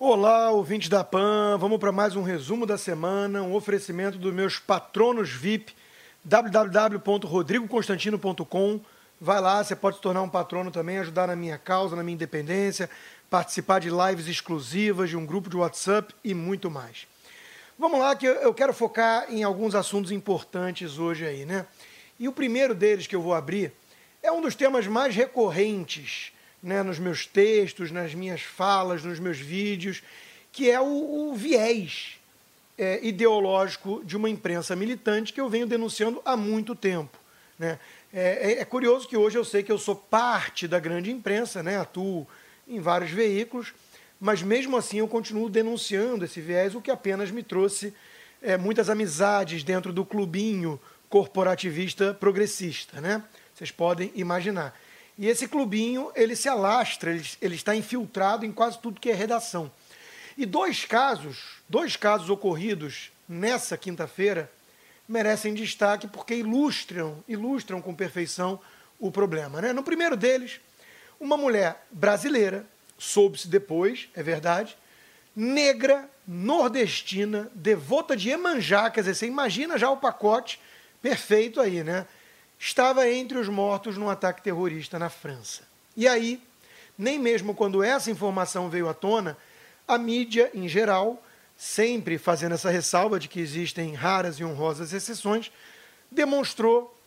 Olá, ouvintes da PAN, vamos para mais um resumo da semana, um oferecimento dos meus patronos VIP, www.rodrigoconstantino.com. Vai lá, você pode se tornar um patrono também, ajudar na minha causa, na minha independência, participar de lives exclusivas, de um grupo de WhatsApp e muito mais. Vamos lá, que eu quero focar em alguns assuntos importantes hoje aí, né? E o primeiro deles que eu vou abrir é um dos temas mais recorrentes, né, nos meus textos, nas minhas falas, nos meus vídeos, que é o viés ideológico de uma imprensa militante que eu venho denunciando há muito tempo, né? É curioso que hoje eu sei que eu sou parte da grande imprensa, né, atuo em vários veículos, mas mesmo assim eu continuo denunciando esse viés, o que apenas me trouxe muitas amizades dentro do clubinho corporativista progressista, né? Vocês podem imaginar. E esse clubinho, ele se alastra, ele está infiltrado em quase tudo que é redação. E dois casos ocorridos nessa quinta-feira merecem destaque porque ilustram com perfeição o problema, né? No primeiro deles, uma mulher brasileira, soube-se depois, é verdade, negra, nordestina, devota de Iemanjá, quer dizer, você imagina já o pacote perfeito aí, né? Estava entre os mortos num ataque terrorista na França. E aí, nem mesmo quando essa informação veio à tona, a mídia, em geral, sempre fazendo essa ressalva de que existem raras e honrosas exceções, demonstrou,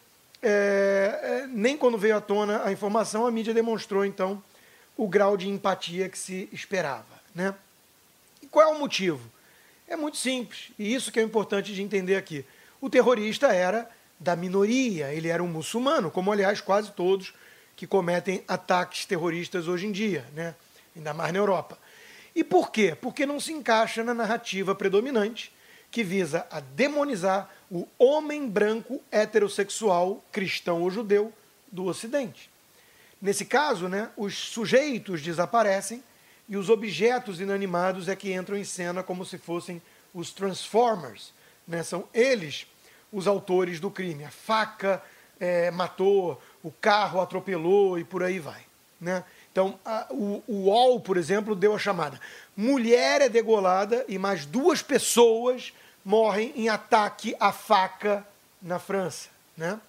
nem quando veio à tona a informação, a mídia demonstrou, então, o grau de empatia que se esperava, né? E qual é o motivo? É muito simples, e isso que é importante de entender aqui. O terrorista era da minoria, ele era um muçulmano, como aliás quase todos que cometem ataques terroristas hoje em dia, né? Ainda mais na Europa. E por quê? Porque não se encaixa na narrativa predominante que visa a demonizar o homem branco heterossexual, cristão ou judeu, do Ocidente. Nesse caso, né, os sujeitos desaparecem e os objetos inanimados é que entram em cena como se fossem os Transformers, né? São eles os autores do crime. A faca matou, o carro atropelou e por aí vai, né? Então, o UOL, por exemplo, deu a chamada: mulher é degolada e mais 2 pessoas morrem em ataque à faca na França, né?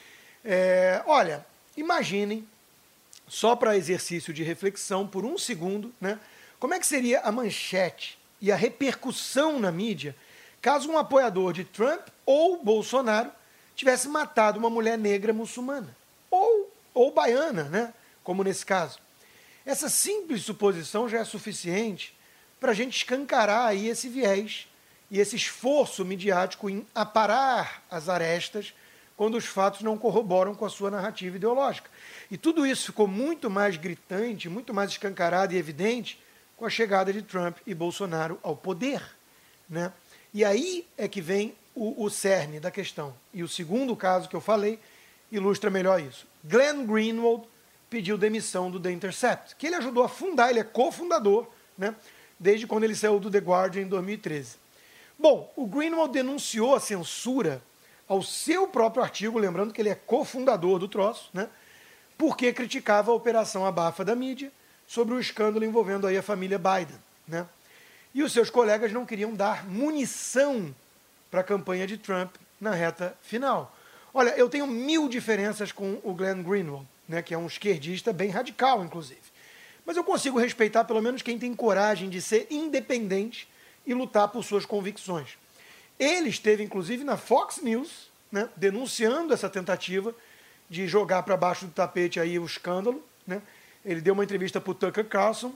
Olha, imaginem, só para exercício de reflexão por um segundo, né, como é que seria a manchete e a repercussão na mídia caso um apoiador de Trump ou Bolsonaro tivesse matado uma mulher negra muçulmana, ou baiana, né, como nesse caso. Essa simples suposição já é suficiente para a gente escancarar aí esse viés e esse esforço midiático em aparar as arestas quando os fatos não corroboram com a sua narrativa ideológica. E tudo isso ficou muito mais gritante, muito mais escancarado e evidente com a chegada de Trump e Bolsonaro ao poder, né? E aí é que vem o cerne da questão. E o segundo caso que eu falei ilustra melhor isso. Glenn Greenwald pediu demissão do The Intercept, que ele ajudou a fundar, ele é cofundador, né, desde quando ele saiu do The Guardian em 2013. Bom, o Greenwald denunciou a censura ao seu próprio artigo, lembrando que ele é cofundador do troço, né, porque criticava a operação abafa da mídia sobre o escândalo envolvendo aí a família Biden, né? E os seus colegas não queriam dar munição para a campanha de Trump na reta final. Olha, eu tenho 1000 diferenças com o Glenn Greenwald, né, que é um esquerdista bem radical, inclusive. Mas eu consigo respeitar pelo menos quem tem coragem de ser independente e lutar por suas convicções. Ele esteve, inclusive, na Fox News, né, denunciando essa tentativa de jogar para baixo do tapete aí o escândalo, né? Ele deu uma entrevista para o Tucker Carlson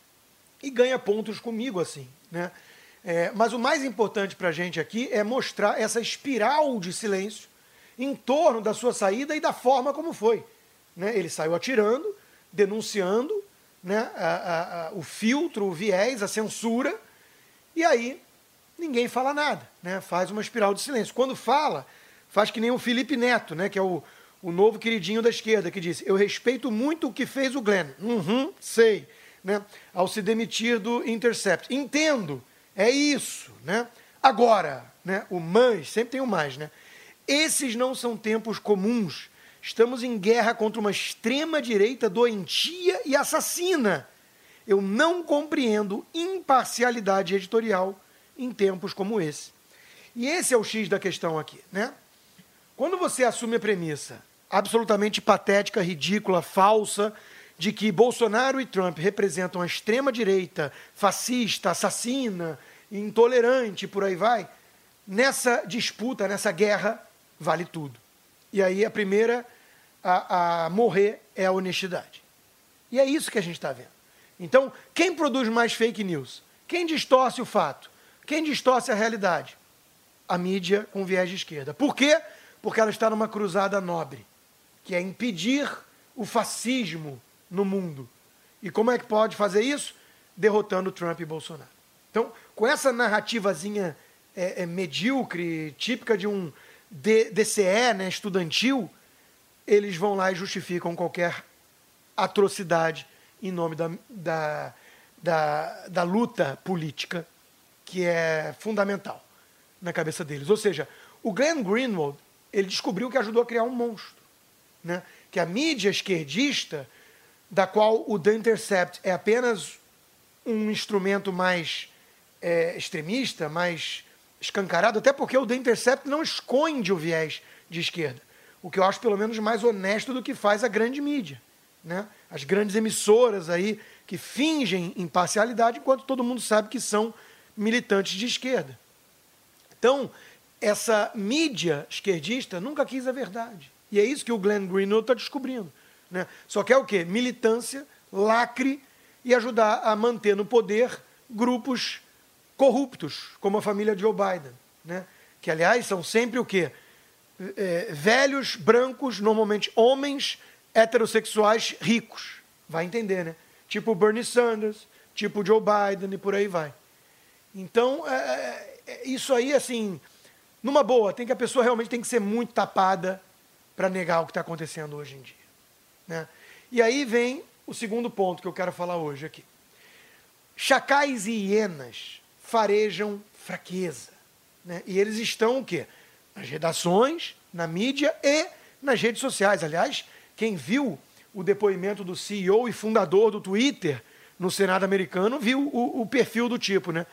e ganha pontos comigo, assim, né? Mas o mais importante para a gente aqui é mostrar essa espiral de silêncio em torno da sua saída e da forma como foi, né? Ele saiu atirando, denunciando, né, o filtro, o viés, a censura, e aí ninguém fala nada, né? Faz uma espiral de silêncio. Quando fala, faz que nem o Felipe Neto, né, que é o novo queridinho da esquerda, que disse: eu respeito muito o que fez o Glenn. Sei. Né, ao se demitir do Intercept. Entendo, é isso, né? Agora, né, o mais, sempre tem o mais, né? Esses não são tempos comuns. Estamos em guerra contra uma extrema-direita doentia e assassina. Eu não compreendo imparcialidade editorial em tempos como esse. E esse é o X da questão aqui, né? Quando você assume a premissa absolutamente patética, ridícula, falsa, de que Bolsonaro e Trump representam a extrema-direita, fascista, assassina, intolerante, por aí vai, nessa disputa, nessa guerra, vale tudo. E aí a primeira a morrer é a honestidade. E é isso que a gente está vendo. Então, quem produz mais fake news? Quem distorce o fato? Quem distorce a realidade? A mídia com viés de esquerda. Por quê? Porque ela está numa cruzada nobre, que é impedir o fascismo no mundo. E como é que pode fazer isso? Derrotando Trump e Bolsonaro. Então, com essa narrativazinha medíocre, típica de um DCE, né, estudantil, eles vão lá e justificam qualquer atrocidade em nome da luta política, que é fundamental na cabeça deles. Ou seja, o Glenn Greenwald, ele descobriu que ajudou a criar um monstro, né? Que a mídia esquerdista, da qual o The Intercept é apenas um instrumento mais extremista, mais escancarado, até porque o The Intercept não esconde o viés de esquerda, o que eu acho pelo menos mais honesto do que faz a grande mídia, né? As grandes emissoras aí que fingem imparcialidade, enquanto todo mundo sabe que são militantes de esquerda. Então, essa mídia esquerdista nunca quis a verdade. E é isso que o Glenn Greenwald está descobrindo, né? Só quer o quê? Militância, lacre e ajudar a manter no poder grupos corruptos, como a família Joe Biden, né? Que, aliás, são sempre o quê? Velhos, brancos, normalmente homens, heterossexuais, ricos. Vai entender, né? Tipo Bernie Sanders, tipo Joe Biden e por aí vai. Então, isso aí, assim, numa boa, a pessoa realmente tem que ser muito tapada para negar o que está acontecendo hoje em dia, né? E aí vem o segundo ponto que eu quero falar hoje aqui. Chacais e hienas farejam fraqueza, né? E eles estão o quê? Nas redações, na mídia e nas redes sociais. Aliás, quem viu o depoimento do CEO e fundador do Twitter no Senado americano viu o perfil do tipo, né?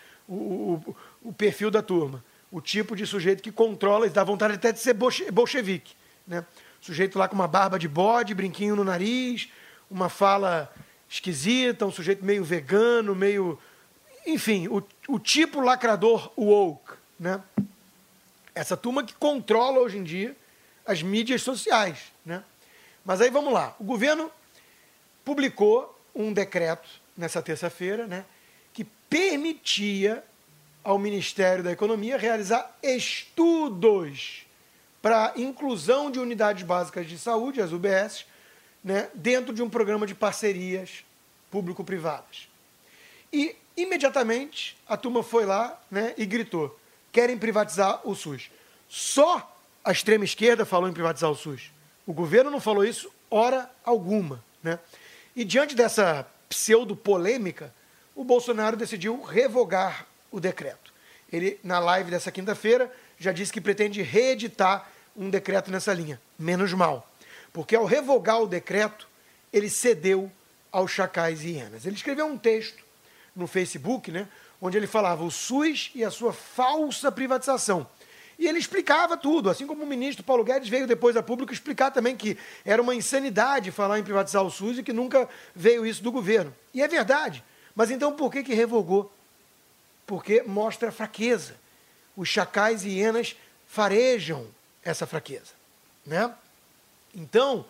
O perfil da turma. O tipo de sujeito que controla, e dá vontade até de ser bolchevique, né? Sujeito lá com uma barba de bode, brinquinho no nariz, uma fala esquisita, um sujeito meio vegano, meio... Enfim, o tipo lacrador woke, né? Essa turma que controla hoje em dia as mídias sociais, né? Mas aí vamos lá. O governo publicou um decreto nessa terça-feira, né, que permitia ao Ministério da Economia realizar estudos para inclusão de unidades básicas de saúde, as UBS, né, dentro de um programa de parcerias público-privadas. E, imediatamente, a turma foi lá, né, e gritou: querem privatizar o SUS. Só a extrema esquerda falou em privatizar o SUS. O governo não falou isso hora alguma, né? E diante dessa pseudo-polêmica, o Bolsonaro decidiu revogar o decreto. Ele, na live dessa quinta-feira, já disse que pretende reeditar um decreto nessa linha. Menos mal. Porque ao revogar o decreto, ele cedeu aos chacais e hienas. Ele escreveu um texto no Facebook, né, onde ele falava o SUS e a sua falsa privatização. E ele explicava tudo, assim como o ministro Paulo Guedes veio depois a público explicar também que era uma insanidade falar em privatizar o SUS e que nunca veio isso do governo. E é verdade. Mas então por que revogou? Porque mostra fraqueza. Os chacais e hienas farejam essa fraqueza, né? Então,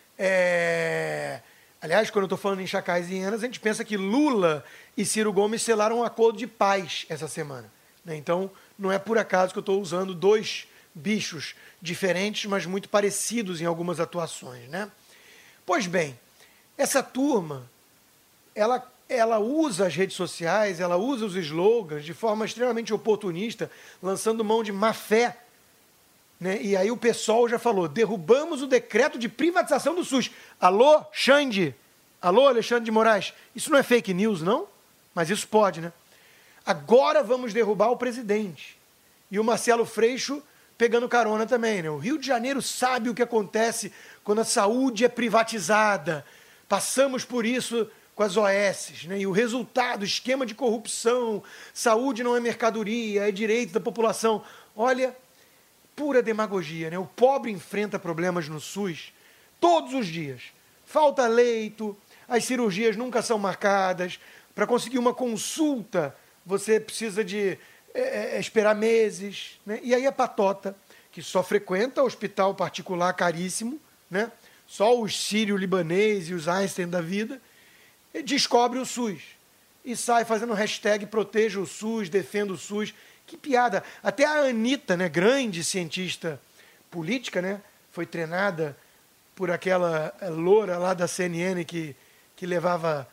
aliás, quando eu estou falando em chacais e hienas, a gente pensa que Lula e Ciro Gomes selaram um acordo de paz essa semana, né? Então, não é por acaso que eu estou usando dois bichos diferentes, mas muito parecidos em algumas atuações, né? Pois bem, essa turma, ela usa as redes sociais, ela usa os slogans de forma extremamente oportunista, lançando mão de má fé, né? E aí o pessoal já falou: derrubamos o decreto de privatização do SUS. Alô, Xande? Alô, Alexandre de Moraes? Isso não é fake news, não? Mas isso pode, né? Agora vamos derrubar o presidente. E o Marcelo Freixo pegando carona também, né? O Rio de Janeiro sabe o que acontece quando a saúde é privatizada. Passamos por isso com as OS, né? E o resultado, esquema de corrupção, saúde não é mercadoria, é direito da população. Olha, pura demagogia, né? O pobre enfrenta problemas no SUS todos os dias. Falta leito, as cirurgias nunca são marcadas. Para conseguir uma consulta, você precisa de esperar meses, né? E aí a patota, que só frequenta hospital particular caríssimo, né? Só os sírio-libanês e os Einstein da vida, descobre o SUS e sai fazendo hashtag proteja o SUS, defenda o SUS. Que piada. Até a Anitta, né, grande cientista política, né, foi treinada por aquela loura lá da CNN que levava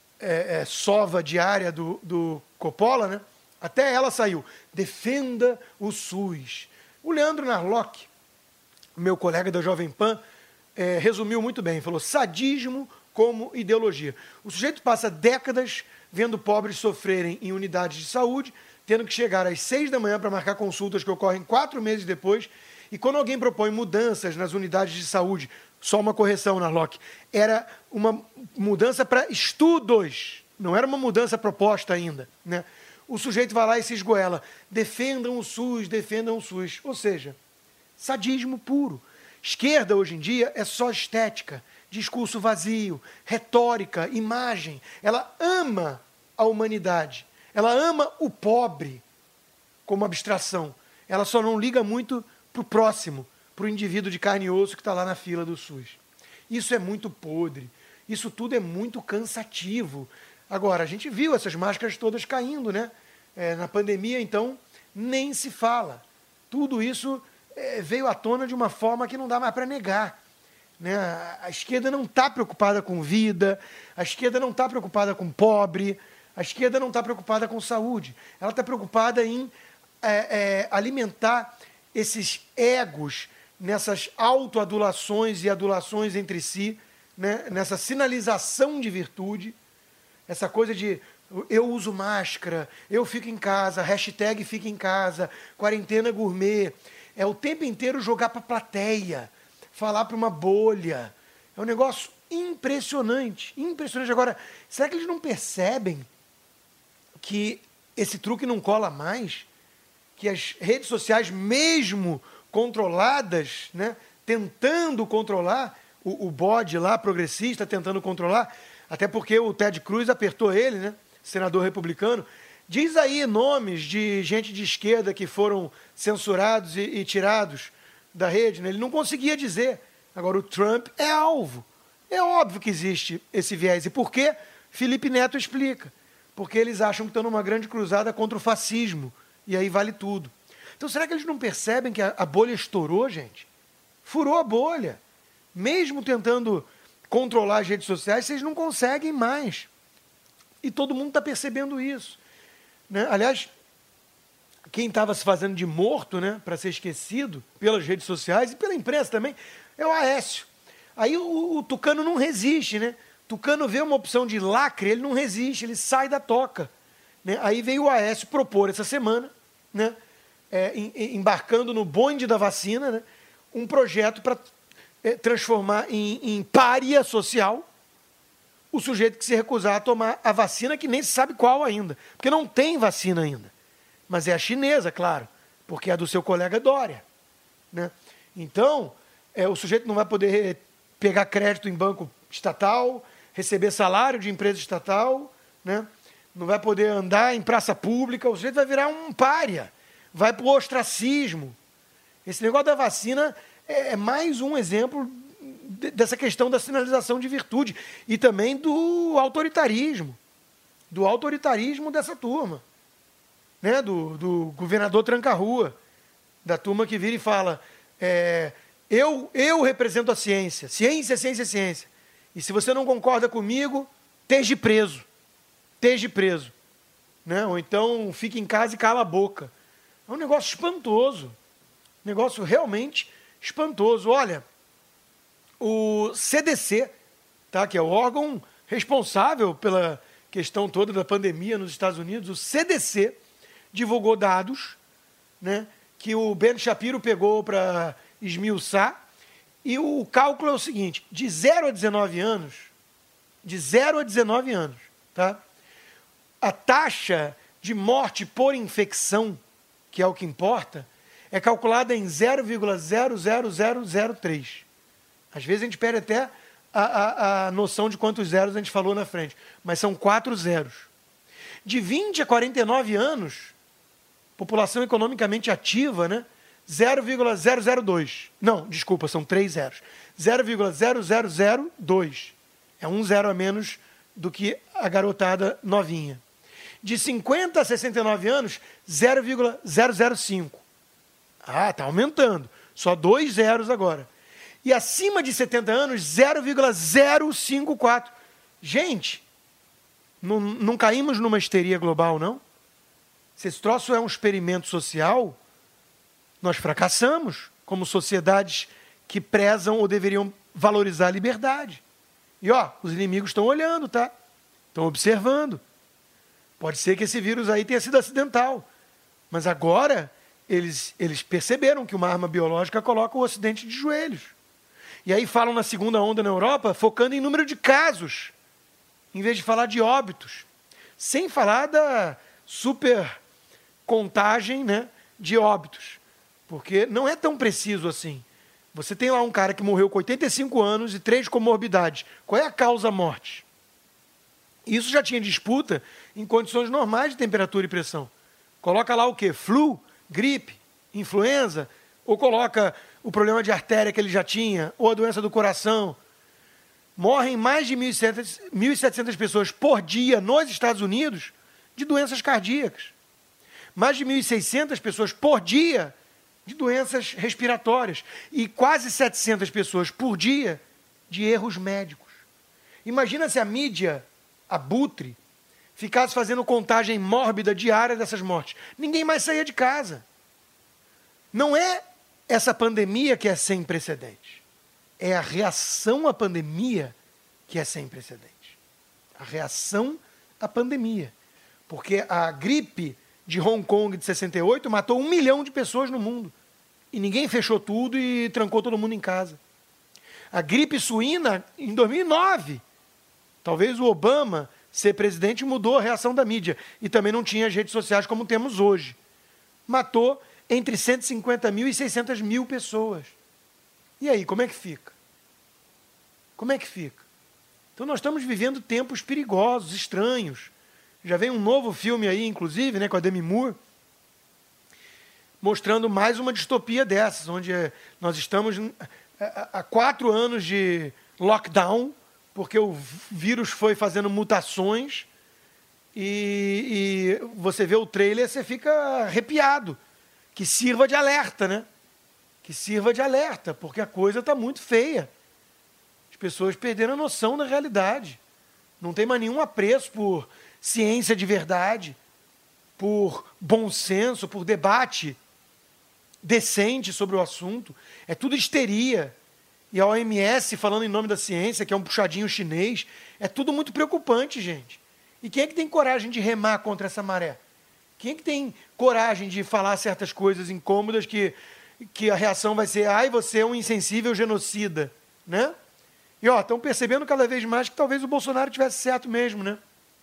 sova diária do Coppola, né? Até ela saiu. Defenda o SUS. O Leandro Narlock, meu colega da Jovem Pan, resumiu muito bem. Falou: sadismo como ideologia. O sujeito passa décadas vendo pobres sofrerem em unidades de saúde, tendo que chegar às 6 da manhã para marcar consultas que ocorrem 4 meses depois. E quando alguém propõe mudanças nas unidades de saúde, só uma correção, Narlock, era uma mudança para estudos, não era uma mudança proposta ainda, né? O sujeito vai lá e se esgoela. Defendam o SUS, defendam o SUS. Ou seja, sadismo puro. Esquerda, hoje em dia, é só estética, discurso vazio, retórica, imagem. Ela ama a humanidade. Ela ama o pobre como abstração. Ela só não liga muito para o próximo, para o indivíduo de carne e osso que está lá na fila do SUS. Isso é muito podre. Isso tudo é muito cansativo. Agora, a gente viu essas máscaras todas caindo, né? Na pandemia, então, nem se fala. Tudo isso veio à tona de uma forma que não dá mais para negar, né? A esquerda não está preocupada com vida, a esquerda não está preocupada com pobre, a esquerda não está preocupada com saúde. Ela está preocupada em alimentar esses egos nessas autoadulações e adulações entre si, né? Nessa sinalização de virtude, essa coisa de eu uso máscara, eu fico em casa, hashtag fica em casa, quarentena gourmet. É o tempo inteiro jogar para a plateia, falar para uma bolha. É um negócio impressionante, impressionante. Agora, será que eles não percebem que esse truque não cola mais? Que as redes sociais, mesmo controladas, né, tentando controlar, o bode lá, progressista, tentando controlar, até porque o Ted Cruz apertou ele, né, senador republicano. Diz aí nomes de gente de esquerda que foram censurados e tirados da rede, né? Ele não conseguia dizer. Agora, o Trump é alvo. É óbvio que existe esse viés. E por quê? Felipe Neto explica. Porque eles acham que estão numa grande cruzada contra o fascismo. E aí vale tudo. Então, será que eles não percebem que a bolha estourou, gente? Furou a bolha. Mesmo tentando controlar as redes sociais, vocês não conseguem mais. E todo mundo está percebendo isso, né? Aliás, quem estava se fazendo de morto, né, para ser esquecido pelas redes sociais e pela imprensa também, é o Aécio. Aí o Tucano não resiste, né? Tucano vê uma opção de lacre, ele não resiste, ele sai da toca, né? Aí veio o Aécio propor essa semana, né, embarcando no bonde da vacina, né, um projeto para transformar em pária social o sujeito que se recusar a tomar a vacina, que nem se sabe qual ainda, porque não tem vacina ainda. Mas é a chinesa, claro, porque é a do seu colega Dória, né? Então, o sujeito não vai poder pegar crédito em banco estatal, receber salário de empresa estatal, né? Não vai poder andar em praça pública, o sujeito vai virar um pária, vai para o ostracismo. Esse negócio da vacina é mais um exemplo dessa questão da sinalização de virtude e também do autoritarismo dessa turma, né? Do governador Tranca-Rua, da turma que vira e fala, eu represento a ciência, ciência, ciência, ciência, e se você não concorda comigo, esteja preso, né? Ou então fique em casa e cala a boca. É um negócio espantoso, negócio realmente espantoso. Olha, o CDC, tá, que é o órgão responsável pela questão toda da pandemia nos Estados Unidos, o CDC divulgou dados, né, que o Ben Shapiro pegou para esmiuçar, e o cálculo é o seguinte: de 0 a 19 anos, de 0 a 19 anos. Tá? A taxa de morte por infecção, que é o que importa, é calculada em 0,00003. Às vezes a gente perde até a noção de quantos zeros a gente falou na frente, mas são 4 zeros. De 20 a 49 anos, população economicamente ativa, né? 0,002. Não, desculpa, são 3 zeros. 0,0002. É um zero a menos do que a garotada novinha. De 50 a 69 anos, 0,005. Ah, está aumentando. Só 2 zeros agora. E acima de 70 anos, 0,054. Gente, não caímos numa histeria global, não? Se esse troço é um experimento social, nós fracassamos como sociedades que prezam ou deveriam valorizar a liberdade. E ó, os inimigos estão olhando, tá? Estão observando. Pode ser que esse vírus aí tenha sido acidental. Mas agora eles perceberam que uma arma biológica coloca o Ocidente de joelhos. E aí falam na segunda onda na Europa, focando em número de casos, em vez de falar de óbitos. Sem falar da super contagem, né, de óbitos. Porque não é tão preciso assim. Você tem lá um cara que morreu com 85 anos e 3 comorbidades. Qual é a causa-morte? Isso já tinha disputa em condições normais de temperatura e pressão. Coloca lá o quê? Flu, gripe, influenza, ou coloca o problema de artéria que ele já tinha, ou a doença do coração. Morrem mais de 1.700 pessoas por dia nos Estados Unidos de doenças cardíacas. Mais de 1.600 pessoas por dia de doenças respiratórias. E quase 700 pessoas por dia de erros médicos. Imagina se a mídia abutre ficasse fazendo contagem mórbida diária dessas mortes. Ninguém mais saía de casa. Não é essa pandemia que é sem precedentes. É a reação à pandemia que é sem precedentes. A reação à pandemia. Porque a gripe de Hong Kong de 68 matou 1 milhão de pessoas no mundo. E ninguém fechou tudo e trancou todo mundo em casa. A gripe suína em 2009. Talvez o Obama ser presidente mudou a reação da mídia. E também não tinha as redes sociais como temos hoje. Matou entre 150 mil e 600 mil pessoas. E aí, como é que fica? Como é que fica? Então nós estamos vivendo tempos perigosos, estranhos. Já vem um novo filme aí, inclusive, né, com a Demi Moore, mostrando mais uma distopia dessas, onde nós estamos há 4 anos de lockdown, porque o vírus foi fazendo mutações, e você vê o trailer, você fica arrepiado. Que sirva de alerta, né? Que sirva de alerta, porque a coisa está muito feia. As pessoas perderam a noção da realidade. Não tem mais nenhum apreço por ciência de verdade, por bom senso, por debate decente sobre o assunto. É tudo histeria. E a OMS falando em nome da ciência, que é um puxadinho chinês, é tudo muito preocupante, gente. E quem é que tem coragem de remar contra essa maré? Quem é que tem coragem de falar certas coisas incômodas que a reação vai ser ai, você é um insensível genocida, né? E ó, estão percebendo cada vez mais que talvez o Bolsonaro tivesse certo mesmo, né?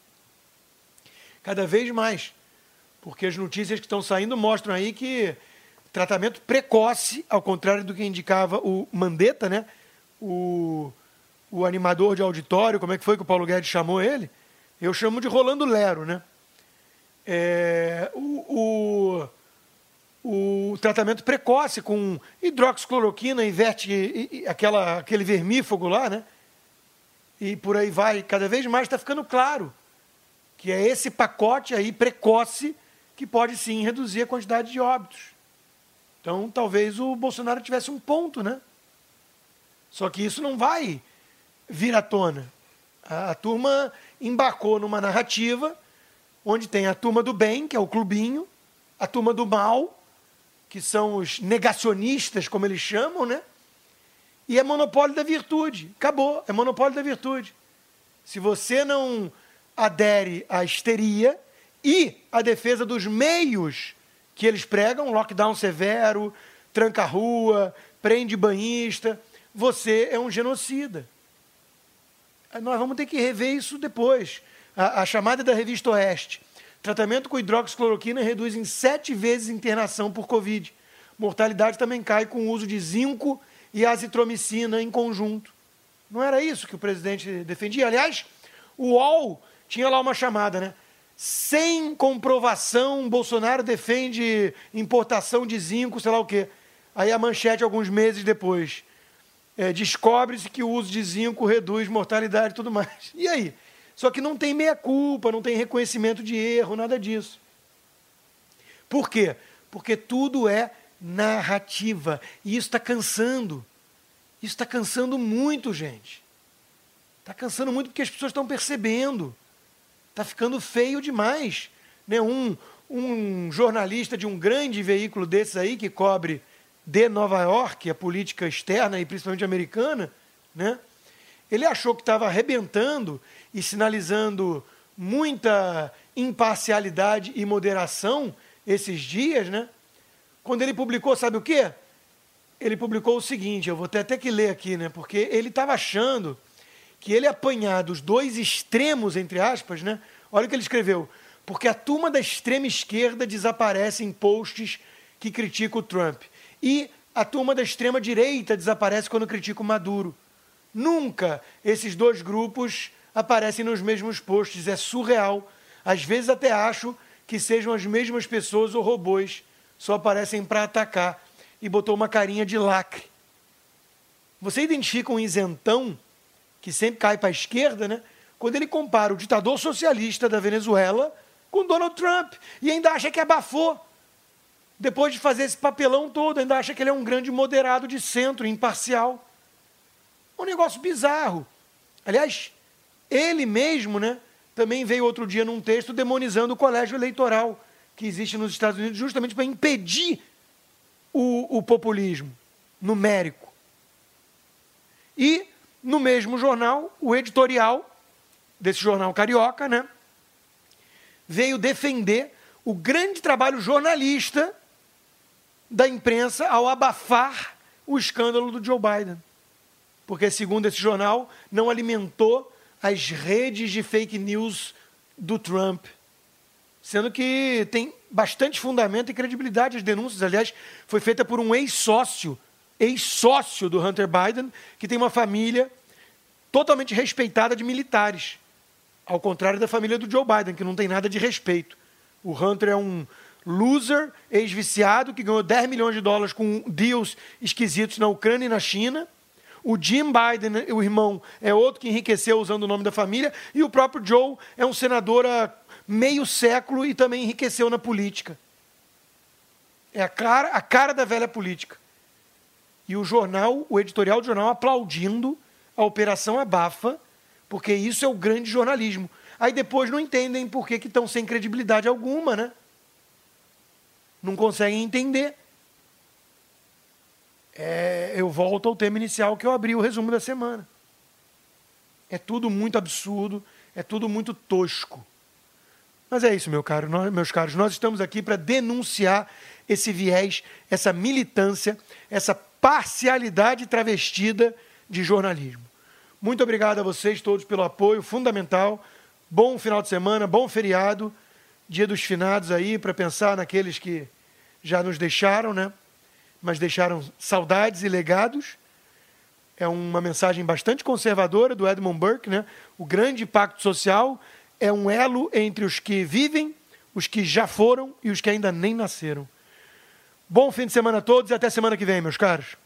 Cada vez mais. Porque as notícias que estão saindo mostram aí que tratamento precoce, ao contrário do que indicava o Mandetta, né? O animador de auditório, como é que foi que o Paulo Guedes chamou ele? Eu chamo de Rolando Lero, né? O tratamento precoce com hidroxicloroquina, inverte aquele vermífugo lá, né? E por aí vai. Cada vez mais está ficando claro que é esse pacote aí precoce que pode sim reduzir a quantidade de óbitos. Então, talvez o Bolsonaro tivesse um ponto, né? Só que isso não vai vir à tona. A turma embarcou numa narrativa onde tem a turma do bem, que é o clubinho, a turma do mal, que são os negacionistas, como eles chamam, né? E é monopólio da virtude. Acabou, é monopólio da virtude. Se você não adere à histeria e à defesa dos meios que eles pregam, lockdown severo, tranca a rua, prende banhista, você é um genocida. Nós vamos ter que rever isso depois. A chamada da Revista Oeste. Tratamento com hidroxicloroquina reduz em 7 vezes internação por Covid. Mortalidade também cai com o uso de zinco e azitromicina em conjunto. Não era isso que o presidente defendia? Aliás, o UOL tinha lá uma chamada, né? Sem comprovação, Bolsonaro defende importação de zinco, sei lá o quê. Aí a manchete, alguns meses depois, descobre-se que o uso de zinco reduz mortalidade e tudo mais. E aí? Só que não tem meia-culpa, não tem reconhecimento de erro, nada disso. Por quê? Porque tudo é narrativa. E isso está cansando. Isso está cansando muito, gente. Está cansando muito porque as pessoas estão percebendo. Está ficando feio demais. Né? Um jornalista de um grande veículo desses aí, que cobre de Nova York, a política externa e principalmente americana, né? Ele achou que estava arrebentando e sinalizando muita imparcialidade e moderação esses dias, né? Quando ele publicou, sabe o quê? Ele publicou o seguinte, eu vou ter até que ler aqui, né? Porque ele estava achando que ele apanhar dos dois extremos, entre aspas, né? Olha o que ele escreveu. Porque a turma da extrema esquerda desaparece em posts que criticam o Trump. E a turma da extrema direita desaparece quando critica o Maduro. Nunca esses dois grupos aparecem nos mesmos posts. É surreal. Às vezes até acho que sejam as mesmas pessoas ou robôs. Só aparecem para atacar. E botou uma carinha de lacre. Você identifica um isentão que sempre cai para a esquerda, né? Quando ele compara o ditador socialista da Venezuela com Donald Trump. E ainda acha que abafou. Depois de fazer esse papelão todo, ainda acha que ele é um grande moderado de centro, imparcial. Um negócio bizarro. Aliás, ele mesmo, né, também veio outro dia num texto demonizando o colégio eleitoral que existe nos Estados Unidos justamente para impedir o populismo numérico. E, no mesmo jornal, o editorial desse jornal carioca, né, veio defender o grande trabalho jornalista da imprensa ao abafar o escândalo do Joe Biden. Porque, segundo esse jornal, não alimentou as redes de fake news do Trump. Sendo que tem bastante fundamento e credibilidade as denúncias. Aliás, foi feita por um ex-sócio do Hunter Biden, que tem uma família totalmente respeitada de militares. Ao contrário da família do Joe Biden, que não tem nada de respeito. O Hunter é um loser, ex-viciado, que ganhou $10 milhões com deals esquisitos na Ucrânia e na China. O Jim Biden, o irmão, é outro que enriqueceu usando o nome da família. E o próprio Joe é um senador há meio século e também enriqueceu na política. É a cara da velha política. E o editorial do jornal aplaudindo a Operação Abafa, porque isso é o grande jornalismo. Aí depois não entendem por que estão sem credibilidade alguma, né? Não conseguem entender. Eu volto ao tema inicial que eu abri o resumo da semana. É tudo muito absurdo, é tudo muito tosco. Mas é isso, meus caros. Nós estamos aqui para denunciar esse viés, essa militância, essa parcialidade travestida de jornalismo. Muito obrigado a vocês todos pelo apoio fundamental. Bom final de semana, bom feriado, dia dos finados aí, para pensar naqueles que já nos deixaram, né? Mas deixaram saudades e legados. É uma mensagem bastante conservadora do Edmund Burke, né? O grande pacto social é um elo entre os que vivem, os que já foram e os que ainda nem nasceram. Bom fim de semana a todos e até semana que vem, meus caros.